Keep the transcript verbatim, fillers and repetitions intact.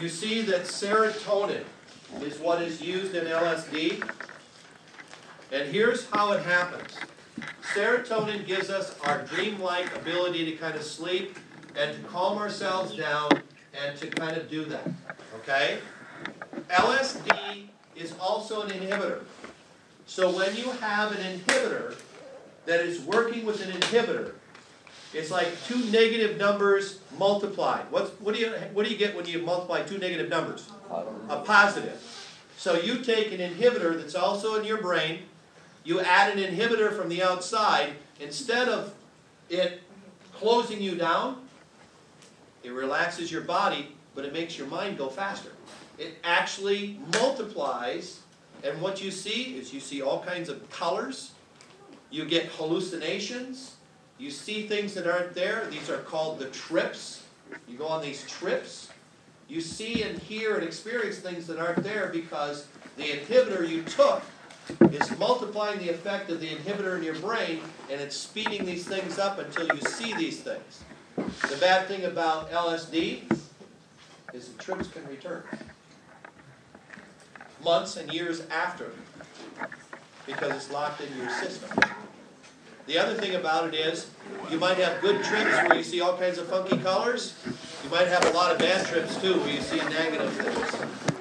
you see that serotonin is what is used in L S D. And here's how it happens. Serotonin gives us our dreamlike ability to kind of sleep and to calm ourselves down and to kind of do that. Okay? L S D is also an inhibitor. So when you have an inhibitor that is working with an inhibitor, it's like two negative numbers multiplied. What's, what, do you, what do you get when you multiply two negative numbers? A positive. So you take an inhibitor that's also in your brain, you add an inhibitor from the outside, instead of it closing you down, it relaxes your body, but it makes your mind go faster. It actually multiplies, and what you see is you see all kinds of colors, you get hallucinations, you see things that aren't there. These are called the trips. You go on these trips. You see and hear and experience things that aren't there because the inhibitor you took is multiplying the effect of the inhibitor in your brain, and it's speeding these things up until you see these things. The bad thing about L S D is the trips can return months and years after because it's locked into your system. The other thing about it is you might have good trips where you see all kinds of funky colors. You might have a lot of bad trips too where you see negative things.